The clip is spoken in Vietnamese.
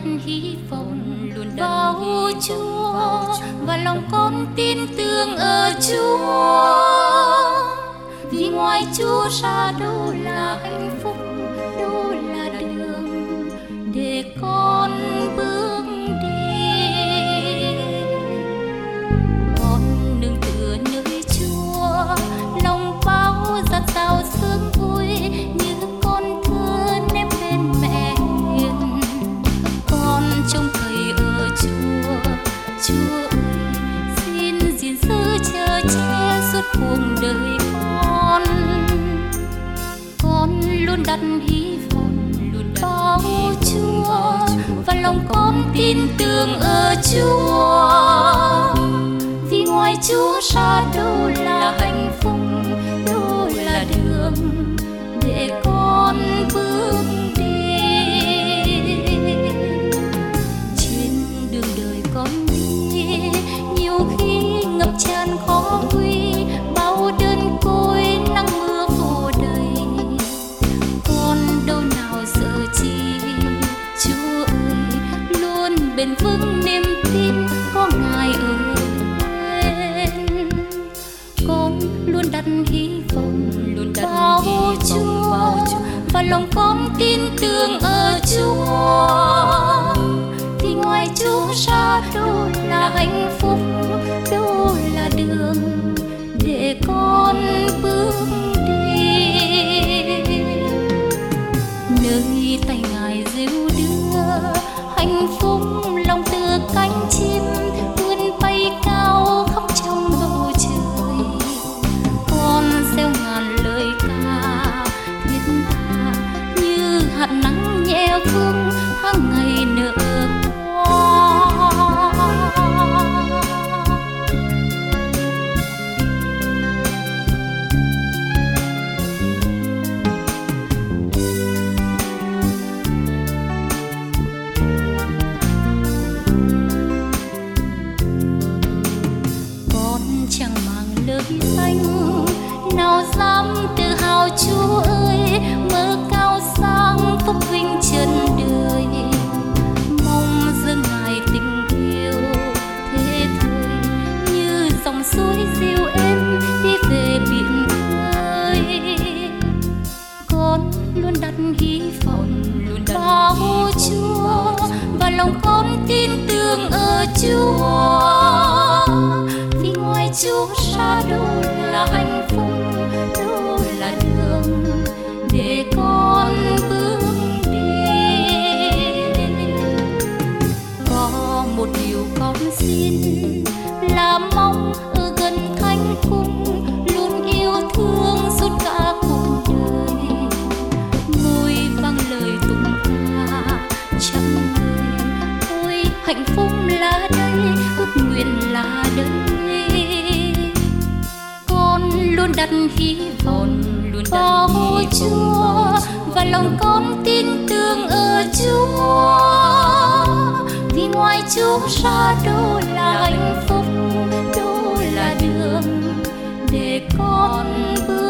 hy vọng vào Chúa và lòng con tin tưởng ở Chúa, vì ngoài Chúa ra đâu là hạnh phúc, đâu là đường để con bước đi. Con nương tựa nơi Chúa, lòng bao dạt dào sương vui như con thơ nếp bên mẹ hiền. Con trông cậy ở Chúa, Chúa ơi xin gìn giữ chở che suốt cuộc đời con. Con luôn đặt hy vọng vào Chúa và lòng con tin tưởng ở Chúa, vì ngoài Chúa ra đâu là hạnh phúc, đâu là đường để con bước đi. Trên đường đời con đi nhiều khi ngập tràn khó nguy, bao đơn côi nắng mưa phủ đầy. Con đâu nào sợ chi, Chúa ơi luôn bền vững niềm tin có Ngài ở bên. Con luôn đặt hy vọng vào Chúa và lòng con tin tưởng ở Chúa, vì ngoài Chúa ra đâu là hạnh phúc, đâu là đường để con bước đi. Nơi tay Ngài dìu đưa hạnh phúc, lòng tựa cánh chim vươn bay cao khắp trong bầu trời. Con gieo ngàn lời ca thiết tha như hạt nắng nhẹ vương tháng ngày nở hoa. Con chẳng mang lời danh nào dám tự hào, Chúa ơi mơ cao sang phúc vinh trần đời. Mong dâng Ngài tình yêu thế thời như dòng suối dịu êm đi về biển khơi. Con luôn đặt hy vọng vào Chúa và lòng con tin tưởng ở Chúa, vì ngoài Chúa ra đâu là hạnh phúc, đâu là đường để con bước đi. Có một điều con xin là mong ở gần thánh cung, luôn yêu thương suốt cả cuộc đời. Ngôi vang lời tụng ca chẳng lời, ôi hạnh phúc là đây, ước nguyện là đây. Con luôn đặt hy vọng vào Chúa và lòng con tin tưởng ở Chúa, vì ngoài Chúa ra đâu là hạnh phúc, đâu là đường để con bước